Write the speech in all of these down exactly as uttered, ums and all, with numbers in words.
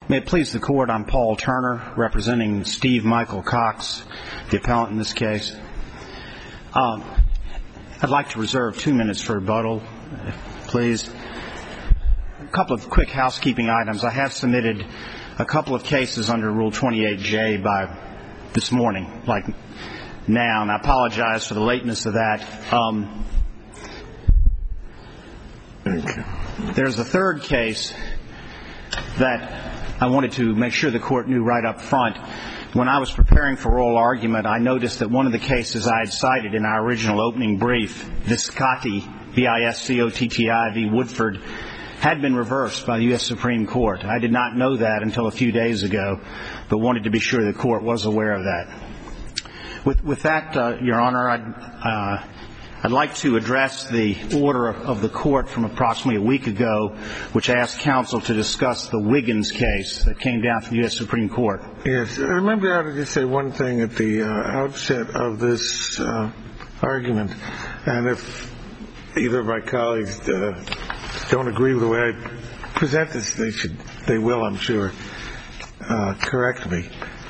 May it please the Court, I'm Paul Turner, representing Steve Michael Cox, the appellant in this case. Um, I'd like to reserve two minutes for rebuttal, please. A couple of quick housekeeping items. I have submitted a couple of cases under Rule twenty-eight J by this morning, like now, and I apologize for the lateness of that. Um, there's a third case that I wanted to make sure the Court knew right up front. When I was preparing for oral argument, I noticed that one of the cases I had cited in our original opening brief, Viscotti, V I S C O T T I v. Woodford, had been reversed by the U S Supreme Court. I did not know that until a few days ago, but wanted to be sure the Court was aware of that. With, with that, uh, Your Honor, I'd, uh, I'd like to address the order of the Court from approximately a week ago, which asked counsel to discuss the Wiggins case that came down from the U S Supreme Court. Yes. Remember, I ought to just say one thing at the uh, outset of this uh, argument, and if either of my colleagues uh, don't agree with the way I present this, they should, they will, I'm sure, uh, correct me.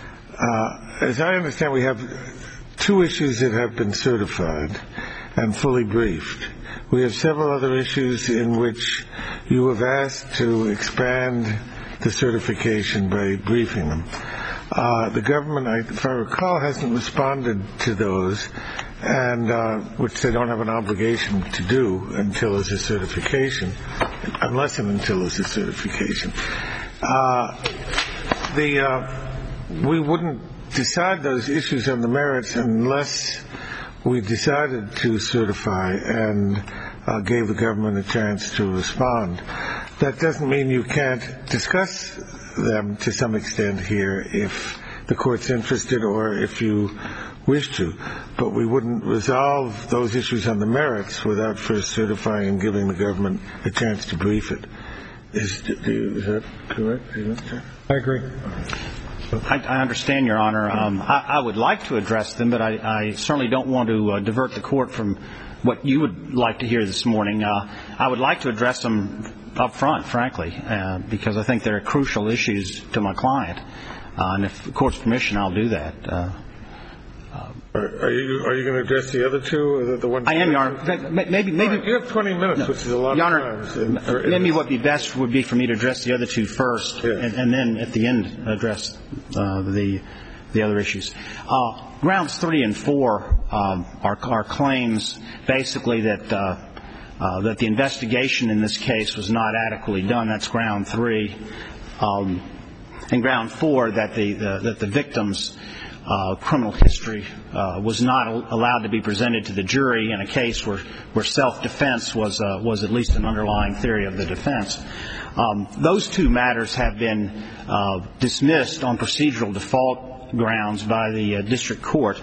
Uh, as I understand, we have two issues that have been certified and fully briefed. We have several other issues in which you have asked to expand the certification by briefing them. Uh, the government, I, if I recall, hasn't responded to those, and uh, which they don't have an obligation to do until there's a certification, unless and until there's a certification. Uh, the uh, we wouldn't decide those issues on the merits unless we decided to certify and uh, gave the government a chance to respond. That doesn't mean you can't discuss them to some extent here if the Court's interested or if you wish to, but we wouldn't resolve those issues on the merits without first certifying and giving the government a chance to brief it. Is, do you, is that correct? I agree. I, I understand, Your Honor. Um, I, I would like to address them, but I, I certainly don't want to uh, divert the Court from what you would like to hear this morning. Uh, I would like to address them up front, frankly, uh, because I think they're crucial issues to my client. Uh, and if the Court's permission, I'll do that. Uh, uh, are, are you are you going to address the other two? Or the, the one I am, Your Honor. Maybe, maybe right, you have twenty minutes, no, which is a lot Your of Honor, time. In, or, maybe what would be best would be for me to address the other two first, yeah. and, and then at the end address uh, the the other issues. Uh, grounds three and four um, are, are claims basically that uh, uh, that the investigation in this case was not adequately done. That's ground three. Um, and ground four, that the, the that the victim's uh, criminal history uh, was not al- allowed to be presented to the jury in a case where, where self-defense was uh, was at least an underlying theory of the defense. Um, those two matters have been uh, dismissed on procedural default grounds by the uh, district court.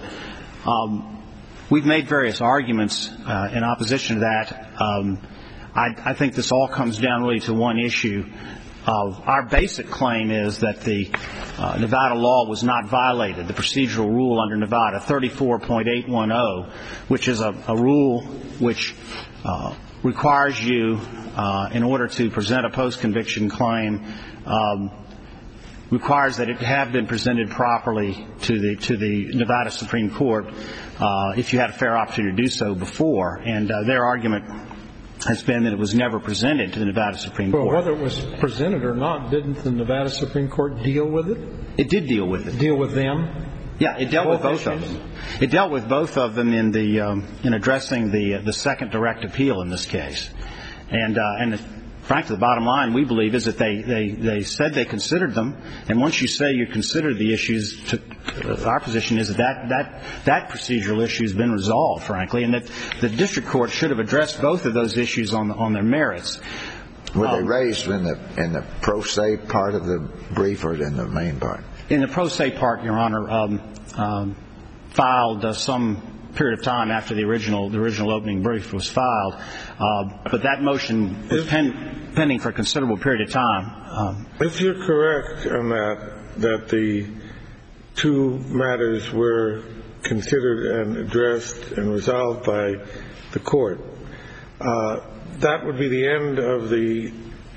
Um, we've made various arguments uh, in opposition to that. Um, I, I think this all comes down really to one issue. Uh, our basic claim is that the uh, Nevada law was not violated, the procedural rule under Nevada, thirty-four point eight one zero, which is a, a rule which uh, requires you, uh, in order to present a post-conviction claim, um, requires that it have been presented properly to the to the Nevada Supreme Court uh, if you had a fair opportunity to do so before. And uh, their argument has been that it was never presented to the Nevada Supreme Court. Well, whether it was presented or not, didn't the Nevada Supreme Court deal with it? It did deal with it. Deal with them? Yeah, it dealt with both of them. It dealt with both of them in the um, in addressing the uh, the second direct appeal in this case. And uh, and frankly, the bottom line, we believe, is that they, they, they said they considered them. And once you say you consider the issues, to, uh, our position is that that, that that procedural issue has been resolved, frankly, and that the district court should have addressed both of those issues on, on their merits. Were um, they raised in the in the pro se part of the brief or in the main part? In the pro se part, Your Honor, um, um, filed uh, some period of time after the original the original opening brief was filed, uh, but that motion was pen, pending for a considerable period of time. Um, if you're correct on that, that the two matters were considered and addressed and resolved by the court, uh, that would be the end of the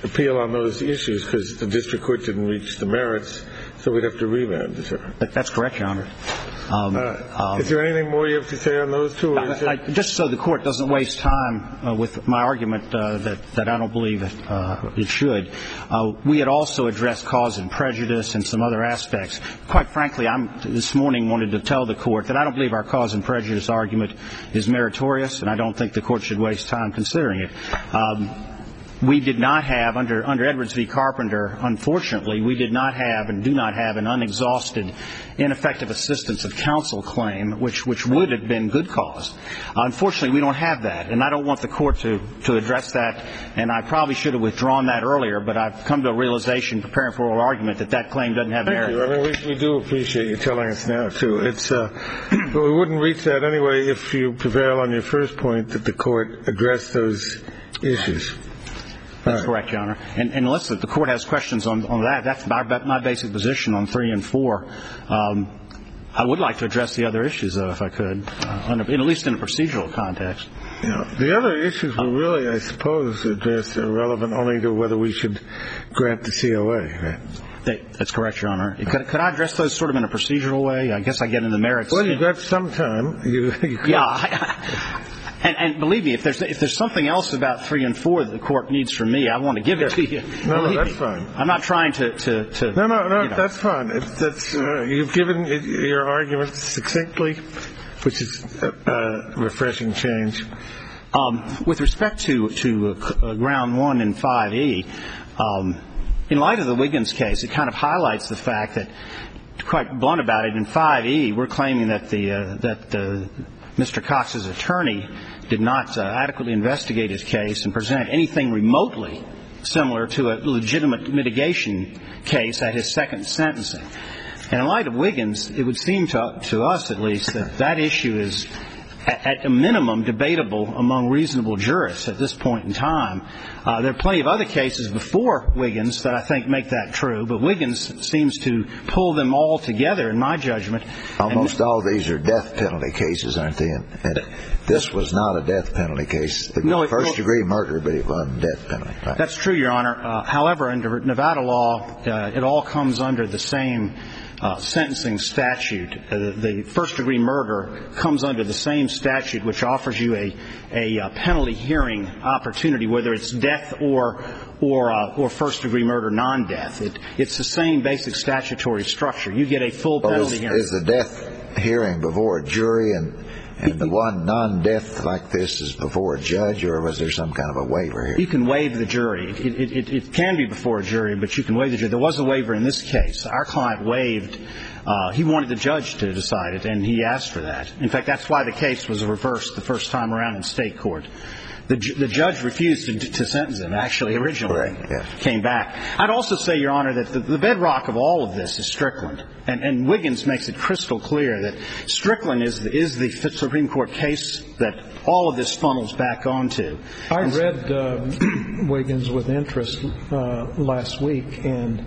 appeal on those issues because the district court didn't reach the merits, so we'd have to remand it. That's correct, Your Honor. Um, uh, um, is there anything more you have to say on those two? Or is I, I, just so the court doesn't waste time uh, with my argument uh, that, that I don't believe it, uh, it should, uh, we had also addressed cause and prejudice and some other aspects. Quite frankly, I'm this morning wanted to tell the court that I don't believe our cause and prejudice argument is meritorious, and I don't think the court should waste time considering it. Um, We did not have, under under Edwards v. Carpenter, unfortunately, we did not have and do not have an unexhausted ineffective assistance of counsel claim, which which would have been good cause. Uh, unfortunately, we don't have that, and I don't want the court to, to address that, and I probably should have withdrawn that earlier, but I've come to a realization, preparing for oral argument, that that claim doesn't have merit. Thank you. I mean, we, we do appreciate you telling us now, too. It's, uh, but we wouldn't reach that anyway if you prevail on your first point that the court address those issues. That's correct, Your Honor. And, and unless the court has questions on, on that, that's my, my basic position on three and four. Um, I would like to address the other issues, though, if I could, uh, under, at least in a procedural context. Yeah. The other issues were really, I suppose, addressed are relevant only to whether we should grant the C O A, right? That, that's correct, Your Honor. Could, could I address those sort of in a procedural way? I guess I get into the merits. Well, you've got some time. You, you could. Yeah. I, And, and believe me, if there's if there's something else about three and four that the court needs from me, I want to give it to you. No, no, that's me. fine. I'm not trying to to, to no, no, no, you know. That's fine. It's, that's uh, you've given it, your argument succinctly, which is a uh, refreshing change. Um, with respect to to uh, ground one and five E, um, in light of the Wiggins case, it kind of highlights the fact that, quite blunt about it, in five E, we're claiming that the uh, that the Mister Cox's attorney did not uh, adequately investigate his case and present anything remotely similar to a legitimate mitigation case at his second sentencing. And in light of Wiggins, it would seem to, to us, at least, that that issue is, at, at a minimum, debatable among reasonable jurists at this point in time. Uh, there are plenty of other cases before Wiggins that I think make that true, but Wiggins seems to pull them all together, in my judgment. Almost and, all these are death penalty cases, aren't they? And this was not a death penalty case. It was no, it, first-degree murder, but it wasn't death penalty. Right? That's true, Your Honor. Uh, however, under Nevada law, uh, it all comes under the same Uh, sentencing statute. Uh, the first-degree murder comes under the same statute, which offers you a, a uh, penalty hearing opportunity, whether it's death or or uh, or first-degree murder non-death. It, it's the same basic statutory structure. You get a full well, penalty is, hearing. Is the death hearing before a jury and and the one non-death like this is before a judge, or was there some kind of a waiver here? You can waive the jury. It, it, it, it can be before a jury, but you can waive the jury. There was a waiver in this case. Our client waived. Uh, he wanted the judge to decide it, and he asked for that. In fact, that's why the case was reversed the first time around in state court. The, the judge refused to, to sentence him, actually, originally. Correct, yes. Came back. I'd also say, Your Honor, that the, the bedrock of all of this is Strickland. And, and Wiggins makes it crystal clear that Strickland is the, is the Supreme Court case that all of this funnels back onto. I read uh, Wiggins with interest uh, last week, and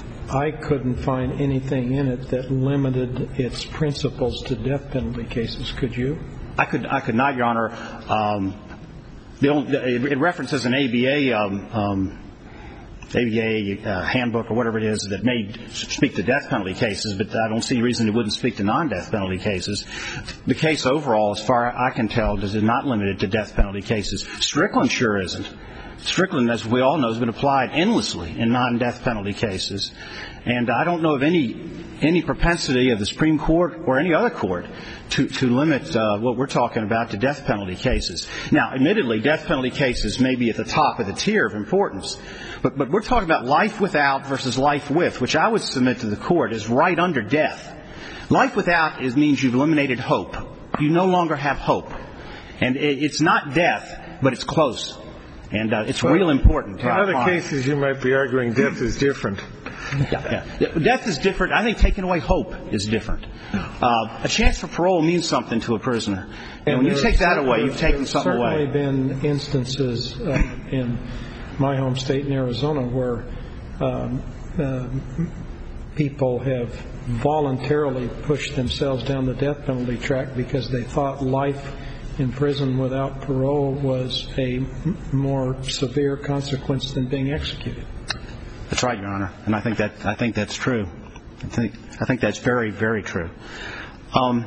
I couldn't find anything in it that limited its principles to death penalty cases. Could you? I could, I could not, Your Honor. Um, The only, it references an A B A um, um, A B A uh, handbook or whatever it is that may speak to death penalty cases, but I don't see a reason it wouldn't speak to non-death penalty cases. The case overall, as far as I can tell, is not limited to death penalty cases. Strickland sure isn't. Strickland, as we all know, has been applied endlessly in non-death penalty cases, and I don't know of any any propensity of the Supreme Court or any other court to, to limit uh, what we're talking about to death penalty cases. Now, admittedly, death penalty cases may be at the top of the tier of importance, but, but we're talking about life without versus life with, which I would submit to the court is right under death. Life without is, means you've eliminated hope. You no longer have hope. And it, it's not death, but it's close. And uh, it's well, real important. In other cases, you might be arguing death is different. Yeah, yeah. Death is different. I think taking away hope is different. Uh, a chance for parole means something to a prisoner. And, and when you take that away, you've taken something away. There have certainly been instances uh, in my home state in Arizona where um, uh, people have voluntarily pushed themselves down the death penalty track because they thought life in prison without parole was a more severe consequence than being executed. That's right, Your Honor, and I think that I think that's true. I think I think that's very, very true. Um,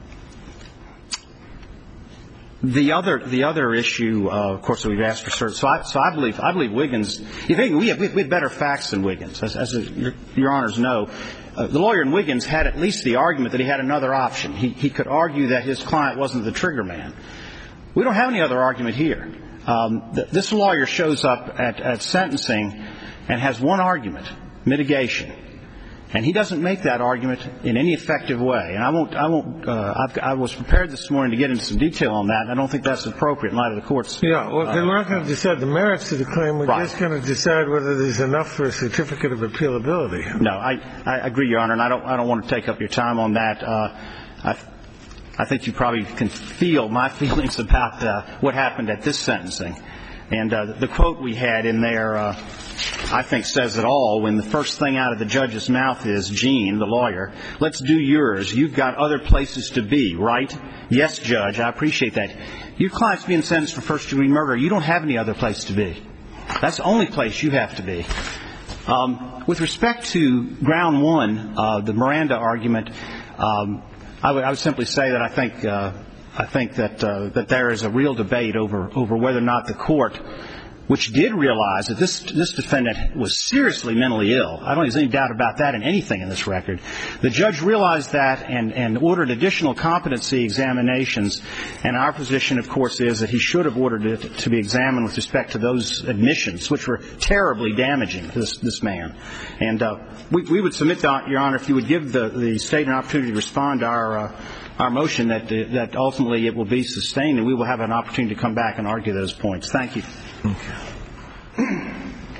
the other the other issue, uh, of course, that we've asked for cert. So I so I believe I believe Wiggins. You think we have, we have better facts than Wiggins, as, as your, your honors know. Uh, the lawyer in Wiggins had at least the argument that he had another option. He he could argue that his client wasn't the trigger man. We don't have any other argument here. Um, th- this lawyer shows up at, at sentencing and has one argument: mitigation. And he doesn't make that argument in any effective way. And I won't, I won't, uh, I've, I was prepared this morning to get into some detail on that, and I don't think that's appropriate in light of the court's. Yeah, well, uh, we're not going to decide the merits of the claim. We're right. just going to decide whether there's enough for a certificate of appealability. No, I, I agree, Your Honor, and I don't, I don't want to take up your time on that. Uh, I, I think you probably can feel my feelings about uh, what happened at this sentencing. And uh, the quote we had in there, uh, I think, says it all when the first thing out of the judge's mouth is, Gene, the lawyer, let's do yours. You've got other places to be, right? Yes, Judge, I appreciate that. Your client's being sentenced for first-degree murder. You don't have any other place to be. That's the only place you have to be. Um, with respect to ground one, uh, the Miranda argument, um, I, would, I would simply say that I think uh, I think that uh, that there is a real debate over over whether or not the court, which did realize that this this defendant was seriously mentally ill. I don't think there's any doubt about that in anything in this record. The judge realized that and, and ordered additional competency examinations. And our position, of course, is that he should have ordered it to be examined with respect to those admissions, which were terribly damaging to this, this man. And uh, we, we would submit, Your Honor, if you would give the, the state an opportunity to respond to our uh, our motion, that uh, that ultimately it will be sustained, and we will have an opportunity to come back and argue those points. Thank you. Okay.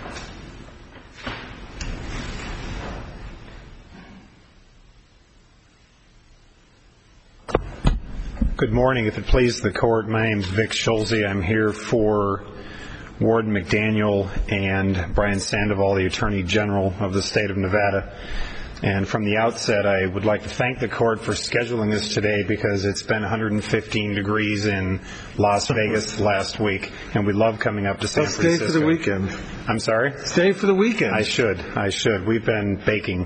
Good morning. If it pleases the court, my name is Vic Schulze. I'm here for Warden McDaniel and Brian Sandoval, the Attorney General of the state of Nevada. And from the outset, I would like to thank the court for scheduling this today, because it's been one hundred fifteen degrees in Las Vegas last week, and we love coming up to San Let's Francisco. Stay for the weekend. I'm sorry? Stay for the weekend. I should. I should. We've been baking.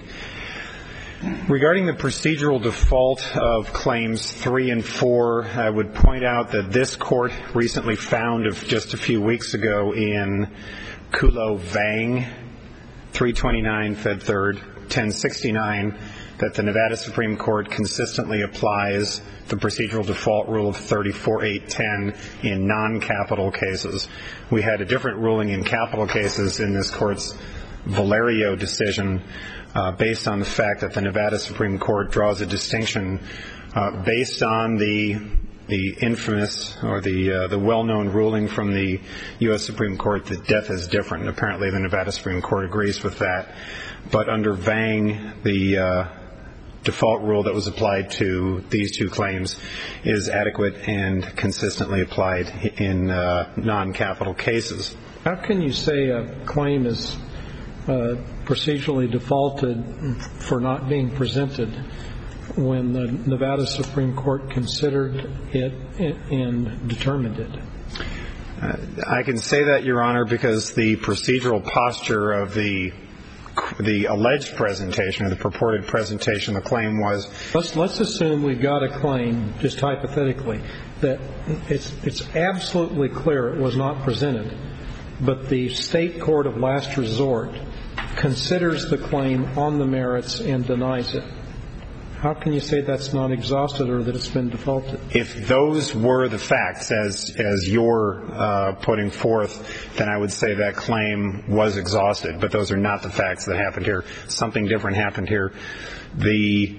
Regarding the procedural default of claims three and four, I would point out that this court recently found, of just a few weeks ago, in Kulo Vang, three twenty-nine Fed Third, ten sixty-nine, that the Nevada Supreme Court consistently applies the procedural default rule of thirty-four eight ten in non-capital cases. We had a different ruling in capital cases in this court's Valerio decision, uh, based on the fact that the Nevada Supreme Court draws a distinction uh, based on the the infamous or the uh, the well-known ruling from the U S Supreme Court that death is different. And apparently the Nevada Supreme Court agrees with that. But under Vang, the uh, default rule that was applied to these two claims is adequate and consistently applied in uh, non-capital cases. How can you say a claim is uh, procedurally defaulted for not being presented when the Nevada Supreme Court considered it and determined it? Uh, I can say that, Your Honor, because the procedural posture of the the alleged presentation or the purported presentation of the claim was... Let's, let's assume we've got a claim, just hypothetically, that it's, it's absolutely clear it was not presented, but the state court of last resort considers the claim on the merits and denies it. How can you say that's not exhausted or that it's been defaulted? If those were the facts, as as you're uh, putting forth, then I would say that claim was exhausted. But those are not the facts that happened here. Something different happened here. The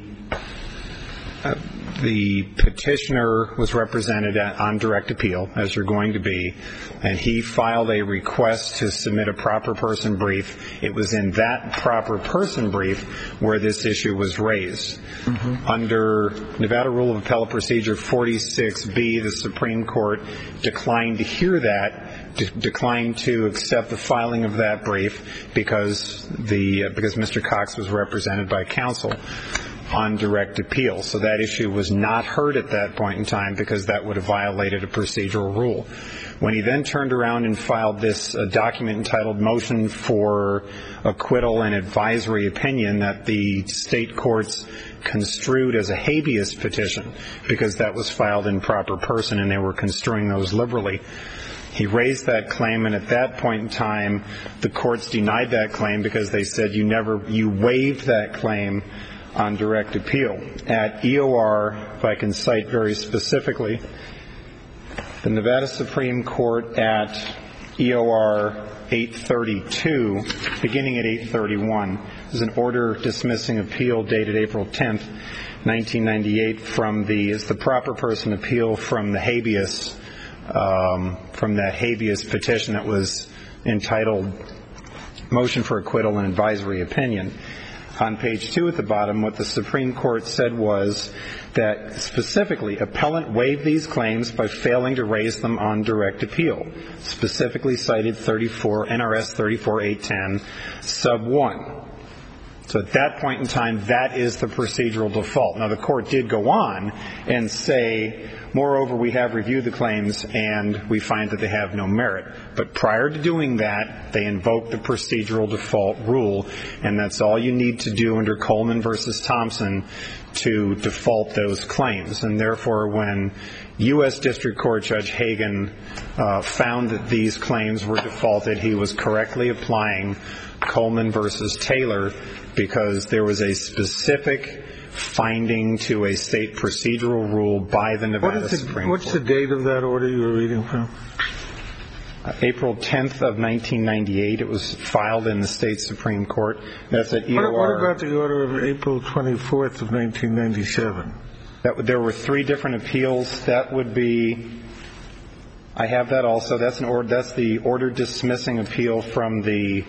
uh, the petitioner was represented at, on direct appeal, as you're going to be, and he filed a request to submit a proper person brief. It was in that proper person brief where this issue was raised. Mm-hmm. Under Nevada Rule of Appellate Procedure forty-six B, the Supreme Court declined to hear that, de- declined to accept the filing of that brief because the uh, because Mister Cox was represented by counsel. on direct appeal. So that issue was not heard at that point in time because that would have violated a procedural rule. When he then turned around and filed this uh, document entitled Motion for Acquittal and Advisory Opinion that the state courts construed as a habeas petition because that was filed in proper person and they were construing those liberally, he raised that claim, and at that point in time, the courts denied that claim because they said you never, you waived that claim on direct appeal. At E O R, if I can cite very specifically, the Nevada Supreme Court at E O R eight thirty-two, beginning at eight thirty-one, is an order dismissing appeal dated April tenth, nineteen ninety-eight, from the, is the proper person appeal from the habeas Um, from that habeas petition that was entitled Motion for Acquittal and Advisory Opinion. On page two at the bottom, what the Supreme Court said was that specifically, appellant waived these claims by failing to raise them on direct appeal, specifically cited thirty-four N R S thirty-four eight ten sub one. So at that point in time, that is the procedural default. Now, the court did go on and say, moreover, we have reviewed the claims and we find that they have no merit. But prior to doing that, they invoked the procedural default rule, and that's all you need to do under Coleman versus Thompson to default those claims. And therefore, when U S District Court Judge Hagan uh, found that these claims were defaulted, he was correctly applying Coleman versus Taylor because there was a specific finding to a state procedural rule by the Nevada what is the, Supreme what's Court. What's the date of that order you were reading from? Uh, April tenth of nineteen ninety-eight. It was filed in the state Supreme Court. That's at E O R. What, what about the order of April twenty-fourth of nineteen ninety-seven? That, there were three different appeals. That would be, I have that also. That's an order. That's the order dismissing appeal from the,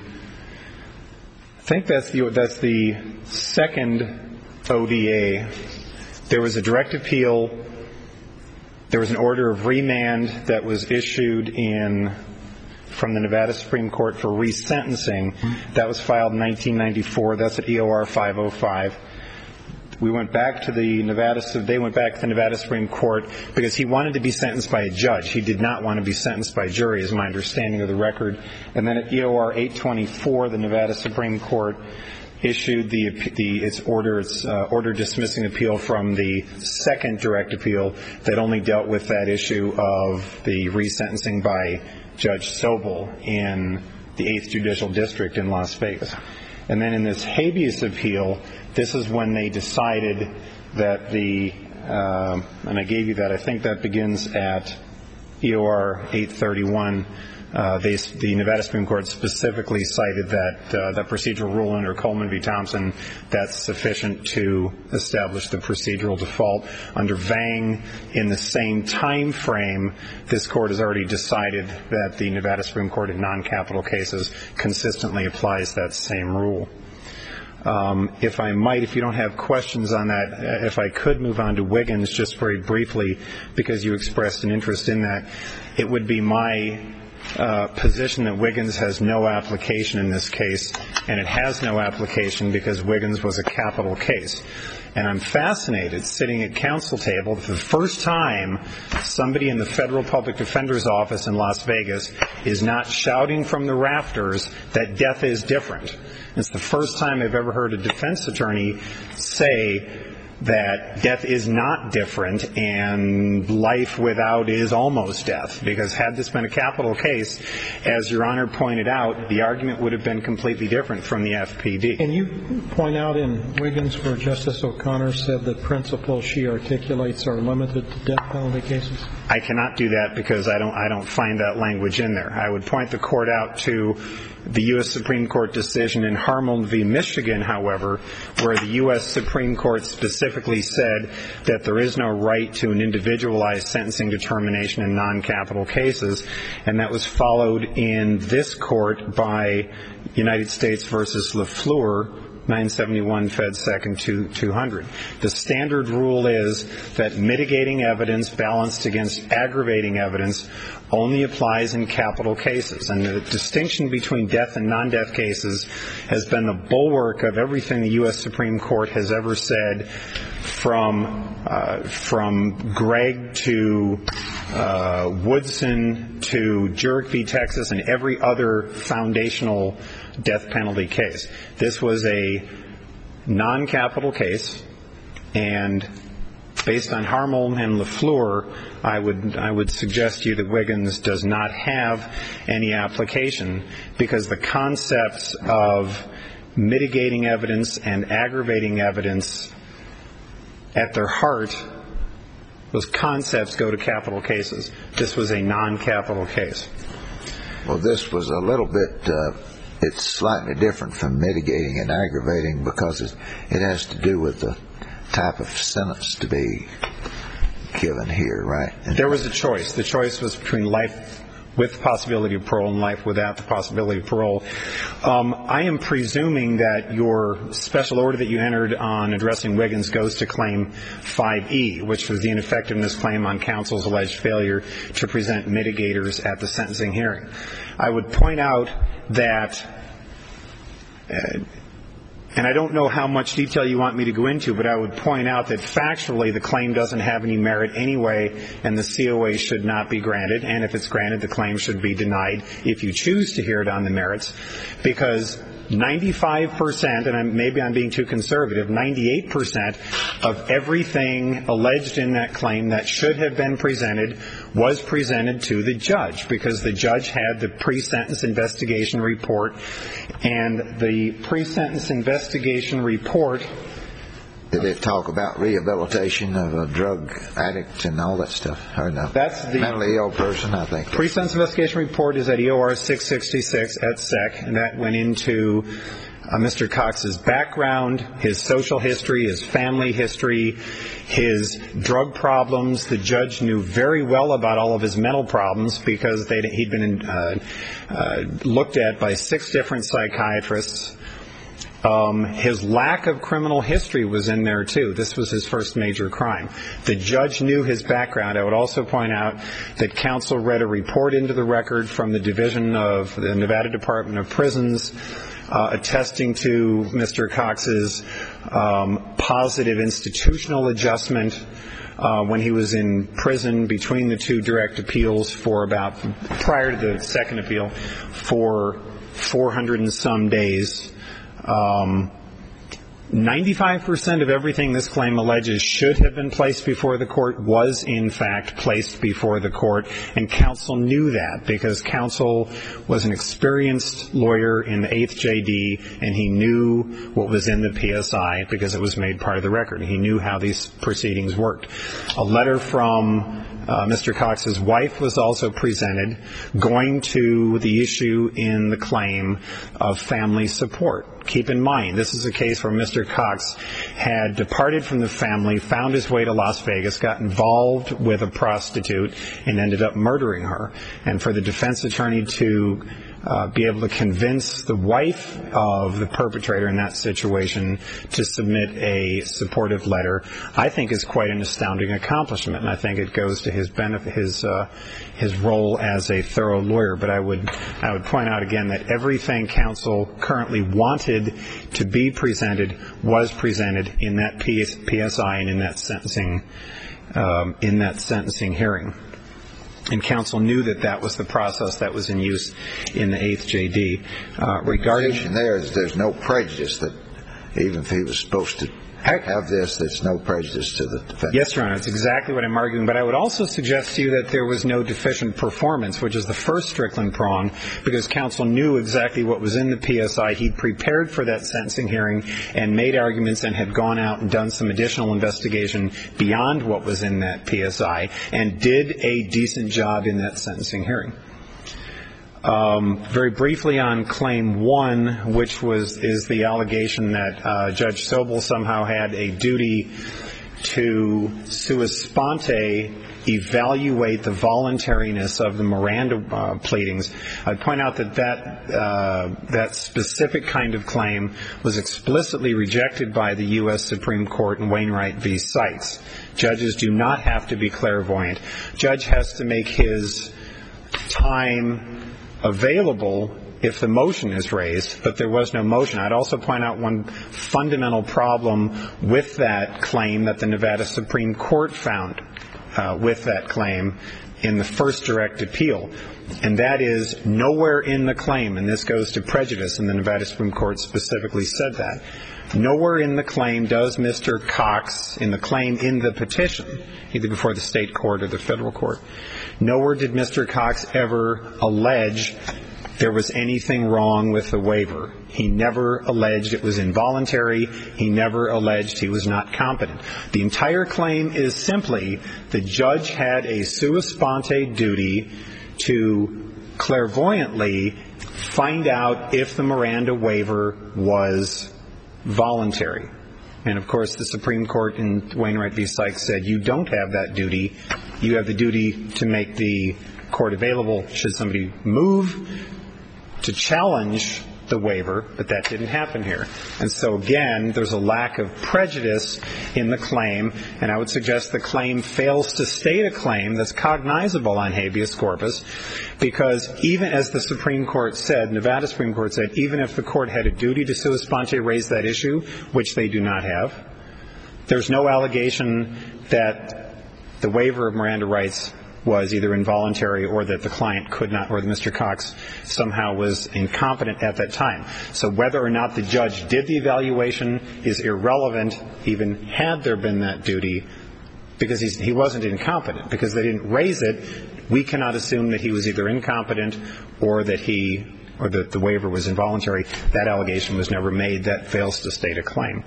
I think that's the that's the second O D A. There was a direct appeal. There was an order of remand that was issued in from the Nevada Supreme Court for resentencing. That was filed in nineteen ninety-four. That's at E O R five oh five. We went back to the Nevada, they went back to the Nevada Supreme Court because he wanted to be sentenced by a judge. He did not want to be sentenced by jury, is my understanding of the record. And then at E O R eight twenty-four, the Nevada Supreme Court issued the, the its order, its uh, order dismissing appeal from the second direct appeal that only dealt with that issue of the resentencing by Judge Sobel in the eighth Judicial District in Las Vegas. And then in this habeas appeal, this is when they decided that the, uh, and I gave you that, I think that begins at E O R eight thirty-one. Uh, they, the Nevada Supreme Court specifically cited that uh, that procedural rule under Coleman v. Thompson, that's sufficient to establish the procedural default. Under Vang, in the same time frame, this court has already decided that the Nevada Supreme Court in non-capital cases consistently applies that same rule. Um, if I might, if you don't have questions on that, if I could move on to Wiggins just very briefly, because you expressed an interest in that, it would be my uh, position that Wiggins has no application in this case, and it has no application because Wiggins was a capital case. And I'm fascinated, sitting at counsel table, for the first time somebody in the Federal Public Defender's Office in Las Vegas is not shouting from the rafters that death is different. It's the first time I've ever heard a defense attorney say that death is not different and life without is almost death. Because had this been a capital case, as Your Honor pointed out, the argument would have been completely different from the F P D. Can you point out in Wiggins where Justice O'Connor said the principles she articulates are limited to death penalty cases? I cannot do that because I don't I don't find that language in there. I would point the court out to the U S Supreme Court decision in Harmon v. Michigan, however, where the U S Supreme Court specifically said that there is no right to an individualized sentencing determination in non-capital cases, and that was followed in this court by United States versus LaFleur, nine seventy-one Fed Second two hundred. The standard rule is that mitigating evidence balanced against aggravating evidence only applies in capital cases. And the distinction between death and non-death cases has been the bulwark of everything the U S Supreme Court has ever said, from uh, from Gregg to uh, Woodson to Jurek v. Texas and every other foundational death penalty case. This was a non-capital case, and based on Harmel and LaFleur, I would I would suggest to you that Wiggins does not have any application, because the concepts of mitigating evidence and aggravating evidence at their heart, those concepts go to capital cases. This was a non-capital case. Well, this was a little bit, uh, it's slightly different from mitigating and aggravating, because it, it has to do with the type of sentence to be given here, right? And there was a choice. The choice was between life with the possibility of parole and life without the possibility of parole. Um, I am presuming that your special order that you entered on addressing Wiggins goes to Claim five E, which was the ineffectiveness claim on counsel's alleged failure to present mitigators at the sentencing hearing. I would point out that, uh, and I don't know how much detail you want me to go into, but I would point out that factually the claim doesn't have any merit anyway, and the C O A should not be granted. And if it's granted, the claim should be denied if you choose to hear it on the merits, because ninety-five percent, and I'm, maybe I'm being too conservative, ninety-eight percent of everything alleged in that claim that should have been presented was presented to the judge, because the judge had the pre-sentence investigation report, and the pre-sentence investigation report... Did it talk about rehabilitation of a drug addict and all that stuff? Or no? That's the mentally ill person, I think. Pre-sentence investigation report is at E O R six sixty-six at sec, and that went into uh, Mister Cox's background, his social history, his family history, his drug problems. The judge knew very well about all of his mental problems, because they'd, he'd been uh, uh, looked at by six different psychiatrists. Um, his lack of criminal history was in there too. This was his first major crime. The judge knew his background. I would also point out that counsel read a report into the record from the Division of the Nevada Department of Prisons uh, attesting to Mister Cox's um, positive institutional adjustment uh, when he was in prison between the two direct appeals for about, prior to the second appeal, for four hundred and some days. Um, ninety-five percent of everything this claim alleges should have been placed before the court was, in fact, placed before the court, and counsel knew that, because counsel was an experienced lawyer in the eighth J D, and he knew what was in the P S I because it was made part of the record. He knew how these proceedings worked. A letter from Uh, Mister Cox's wife was also presented, going to the issue in the claim of family support. Keep in mind, this is a case where Mister Cox had departed from the family, found his way to Las Vegas, got involved with a prostitute, and ended up murdering her. And for the defense attorney to Uh, be able to convince the wife of the perpetrator in that situation to submit a supportive letter, I think is quite an astounding accomplishment, and I think it goes to his benefit, his uh, his role as a thorough lawyer. But I would I would point out again that everything counsel currently wanted to be presented was presented in that P S I and in that sentencing um, in that sentencing hearing. And counsel knew that that was the process that was in use in the eighth J D. Uh, regarding the there is there's no prejudice, that even if he was supposed to have this, there's no prejudice to the defendant. Yes, Your Honor, that's exactly what I'm arguing. But I would also suggest to you that there was no deficient performance, which is the first Strickland prong, because counsel knew exactly what was in the P S I. He'd prepared for that sentencing hearing and made arguments and had gone out and done some additional investigation beyond what was in that P S I, and did a decent job in that sentencing hearing. Um, very briefly on claim one, which was is the allegation that uh, Judge Sobel somehow had a duty to sua sponte evaluate the voluntariness of the Miranda uh, pleadings. I'd point out that that, uh, that specific kind of claim was explicitly rejected by the U S Supreme Court in Wainwright v. Sykes. Judges do not have to be clairvoyant. Judge has to make his time available if the motion is raised, but there was no motion. I'd also point out one fundamental problem with that claim that the Nevada Supreme Court found uh, with that claim in the first direct appeal, and that is nowhere in the claim, and this goes to prejudice, and the Nevada Supreme Court specifically said that, nowhere in the claim does Mister Cox, in the claim in the petition, either before the state court or the federal court, nowhere did Mister Cox ever allege there was anything wrong with the waiver. He never alleged it was involuntary. He never alleged he was not competent. The entire claim is simply the judge had a sua sponte duty to clairvoyantly find out if the Miranda waiver was voluntary. And, of course, the Supreme Court in Wainwright v. Sykes said you don't have that duty. You have the duty to make the court available should somebody move to challenge the waiver, but that didn't happen here. And so, again, there's a lack of prejudice in the claim, and I would suggest the claim fails to state a claim that's cognizable on habeas corpus, because even as the Supreme Court said, Nevada Supreme Court said, even if the court had a duty to sua sponte raise that issue, which they do not have, there's no allegation that the waiver of Miranda rights was either involuntary or that the client could not, or that Mister Cox somehow was incompetent at that time. So whether or not the judge did the evaluation is irrelevant, even had there been that duty, because he's, he wasn't incompetent. Because they didn't raise it, we cannot assume that he was either incompetent or that he, or that the waiver was involuntary. That allegation was never made. That fails to state a claim.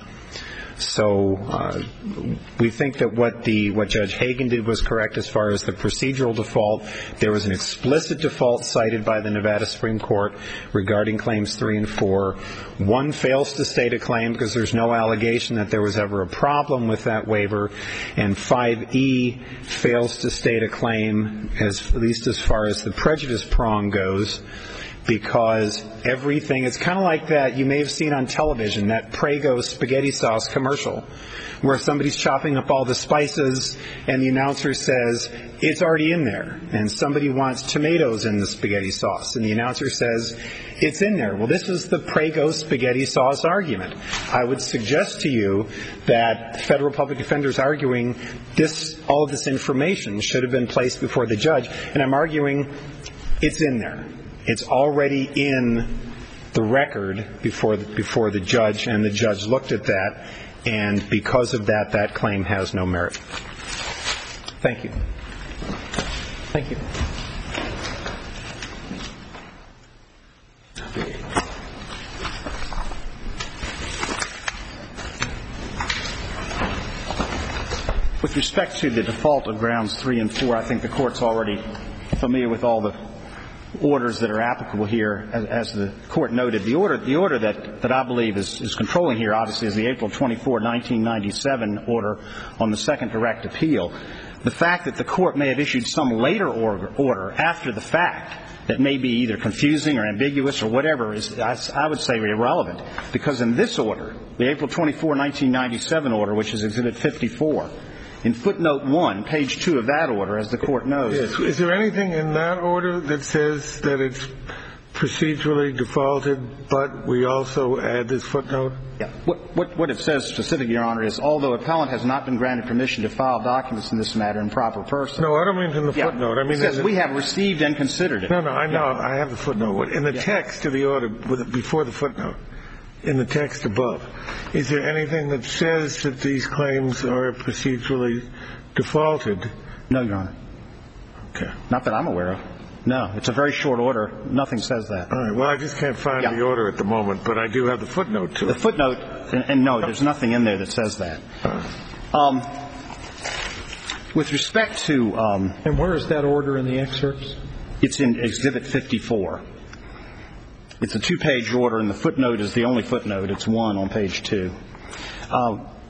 So uh, we think that what the what Judge Hagan did was correct as far as the procedural default. There was an explicit default cited by the Nevada Supreme Court regarding claims three and four. One fails to state a claim because there's no allegation that there was ever a problem with that waiver, and five E fails to state a claim, as at least as far as the prejudice prong goes, because everything, it's kind of like that, you may have seen on television, that Prego spaghetti sauce commercial, where somebody's chopping up all the spices and the announcer says, it's already in there. And somebody wants tomatoes in the spaghetti sauce, and the announcer says, it's in there. Well, this is the Prego spaghetti sauce argument. I would suggest to you that federal public defenders arguing this, all of this information should have been placed before the judge, and I'm arguing it's in there. It's already in the record before the, before the judge, and the judge looked at that, and because of that, that claim has no merit. Thank you. Thank you. With respect to the default of grounds three and four, I think the Court's already familiar with all the orders that are applicable here. As, as the Court noted, the order the order that, that I believe is, is controlling here, obviously, is the April twenty-fourth, nineteen ninety-seven order on the second direct appeal. The fact that the Court may have issued some later order, order after the fact that may be either confusing or ambiguous or whatever is, I, I would say, irrelevant, because in this order, the April twenty-fourth, nineteen ninety-seven order, which is Exhibit fifty-four, in footnote one, page two of that order, as the Court knows. Yes. Is there anything in that order that says that it's procedurally defaulted, but we also add this footnote? Yeah. What, what, what it says specifically, Your Honor, is although appellant has not been granted permission to file documents in this matter in proper person. No, I don't mean in the yeah. footnote. I mean, it says we have received and considered it. No, no, I know. Yeah. I have the footnote. In the yeah. text of the order, before the footnote, in the text above, is there anything that says that these claims are procedurally defaulted? No, Your Honor. Okay. Not that I'm aware of. No, it's a very short order. Nothing says that. All right. Well, I just can't find yeah. the order at the moment, but I do have the footnote to the it. The footnote, and, and no, there's nothing in there that says that. Uh. Um, with respect to... Um, and where is that order in the excerpts? It's in Exhibit fifty-four. It's a two-page order, and the footnote is the only footnote. It's one on page two. Uh,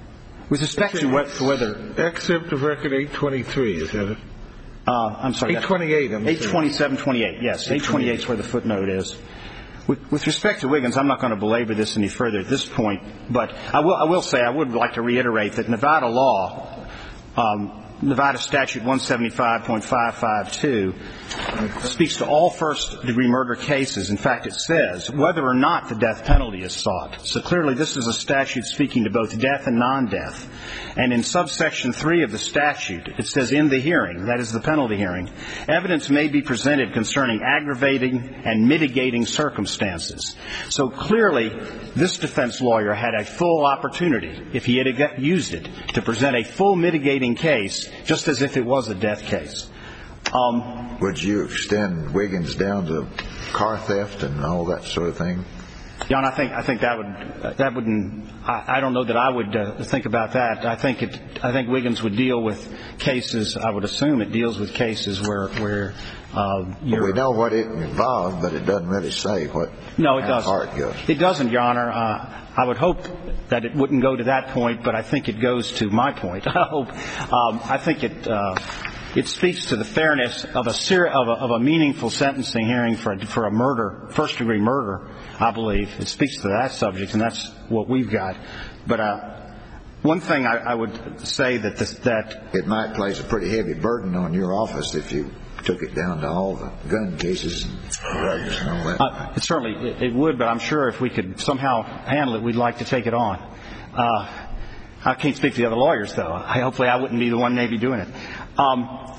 With respect to what, to whether excerpt of record eight twenty-three, is that it? Uh, I'm sorry. eight twenty-eight. eight twenty-seven twenty-eight. Yes, eight twenty-eight is where the footnote is. With, with respect to Wiggins, I'm not going to belabor this any further at this point, but I will, I will say I would like to reiterate that Nevada law, um, Nevada Statute one seventy-five point five five two, speaks to all first-degree murder cases. In fact, it says whether or not the death penalty is sought. So clearly this is a statute speaking to both death and non-death. And in subsection three of the statute, it says in the hearing, that is the penalty hearing, evidence may be presented concerning aggravating and mitigating circumstances. So clearly this defense lawyer had a full opportunity, if he had used it, to present a full mitigating case, just as if it was a death case. Um, Would you extend Wiggins down to car theft and all that sort of thing? John, I think I think that would uh, that wouldn't. I, I don't know that I would uh, think about that. I think it. I think Wiggins would deal with cases. I would assume it deals with cases where where. Uh, well, we know what it involved, but it doesn't really say what. No, it how doesn't. far it goes. It doesn't, Your Honor. Uh, I would hope that it wouldn't go to that point, but I think it goes to my point. I hope. Um, I think it. Uh, It speaks to the fairness of a, ser- of a of a meaningful sentencing hearing for a, for a murder, first-degree murder, I believe. It speaks to that subject, and that's what we've got. But uh, one thing I, I would say that this, that it might place a pretty heavy burden on your office if you took it down to all the gun cases and drugs and all that. Uh, it certainly it, it would, but I'm sure if we could somehow handle it, we'd like to take it on. Uh, I can't speak to the other lawyers, though. I, hopefully, I wouldn't be the one maybe doing it. Um,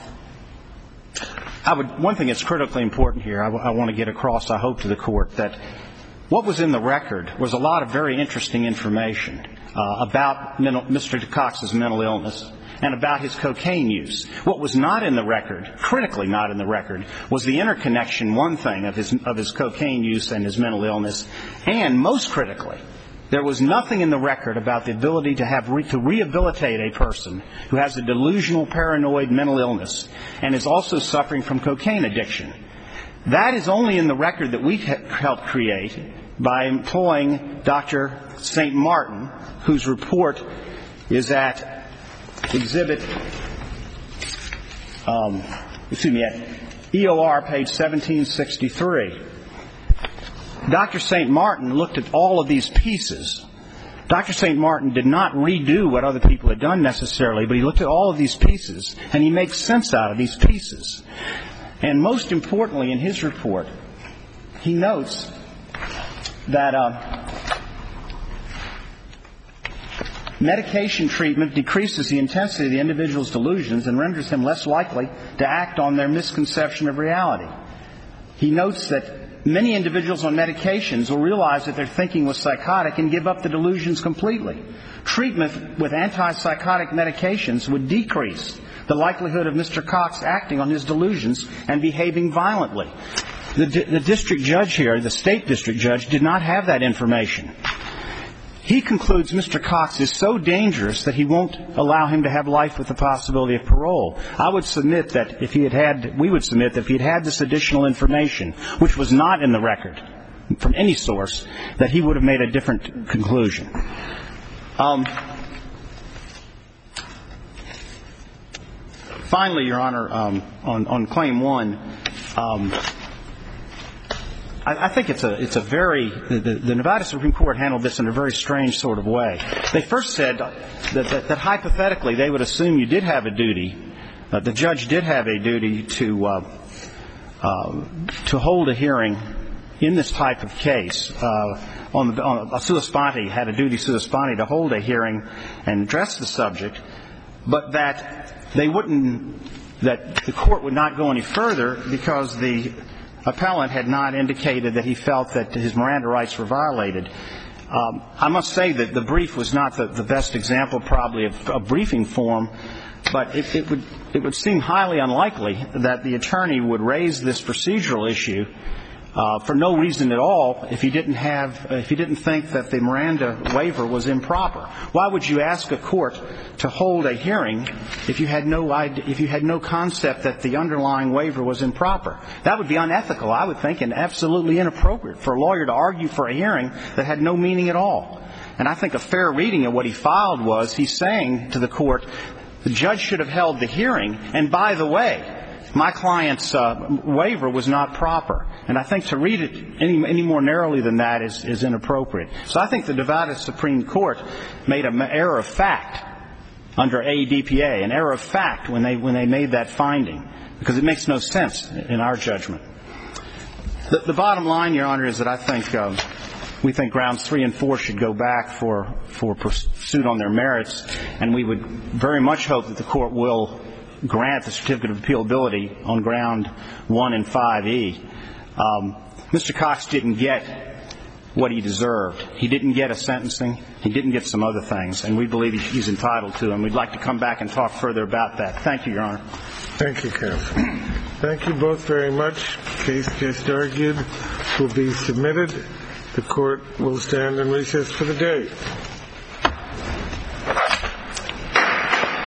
I would. One thing that's critically important here, I, w- I want to get across, I hope, to the court, that what was in the record was a lot of very interesting information uh, about mental, Mister Cox's mental illness and about his cocaine use. What was not in the record, critically not in the record, was the interconnection, one thing, of his of his cocaine use and his mental illness, and most critically, there was nothing in the record about the ability to have re- to rehabilitate a person who has a delusional, paranoid mental illness and is also suffering from cocaine addiction. That is only in the record that we helped create by employing Doctor Saint Martin, whose report is at Exhibit, um, excuse me, at E O R page seventeen sixty-three. Doctor Saint Martin looked at all of these pieces. Doctor Saint Martin did not redo what other people had done necessarily, but he looked at all of these pieces, and he makes sense out of these pieces. And most importantly, in his report, he notes that uh, medication treatment decreases the intensity of the individual's delusions and renders him less likely to act on their misconception of reality. He notes that many individuals on medications will realize that their thinking was psychotic and give up the delusions completely. Treatment with antipsychotic medications would decrease the likelihood of Mister Cox acting on his delusions and behaving violently. The, the district judge here, the state district judge, did not have that information. He concludes Mister Cox is so dangerous that he won't allow him to have life with the possibility of parole. I would submit that if he had had, we would submit that if he had had this additional information, which was not in the record from any source, that he would have made a different conclusion. Um, finally, Your Honor, um, on, on claim one, um, I think it's a it's a very the, the Nevada Supreme Court handled this in a very strange sort of way. They first said that, that, that hypothetically they would assume you did have a duty, uh, the judge did have a duty to uh, uh, to hold a hearing in this type of case. Uh, on, the, on a sua sponte had a duty sua sponte to hold a hearing and address the subject, but that they wouldn't that the court would not go any further because the appellant had not indicated that he felt that his Miranda rights were violated. Um, I must say that the brief was not the, the best example probably of a briefing form, but it, it would it would seem highly unlikely that the attorney would raise this procedural issue uh, for no reason at all if he didn't have if he didn't think that the Miranda waiver was improper. Why would you ask a court to hold a hearing if you had no idea, if you had no concept that the underlying waiver was improper? That would be unethical, I would think, and absolutely inappropriate for a lawyer to argue for a hearing that had no meaning at all. And I think a fair reading of what he filed was he's saying to the court, the judge should have held the hearing, and by the way, my client's uh, waiver was not proper. And I think to read it any, any more narrowly than that is, is inappropriate. So I think the Nevada Supreme Court made an error of fact under A D P A, an error of fact when they, when they made that finding, because it makes no sense in our judgment. The, the bottom line, Your Honor, is that I think uh, we think grounds three and four should go back for, for pursuit on their merits, and we would very much hope that the court will grant the certificate of appealability on ground one and five E. Um, Mister Cox didn't get what he deserved. He didn't get a sentencing. He didn't get some other things, and we believe he's entitled to, and we'd like to come back and talk further about that. Thank you, Your Honor. Thank you, counsel. Thank you both very much. Case just argued will be submitted. The court will stand in recess for the day.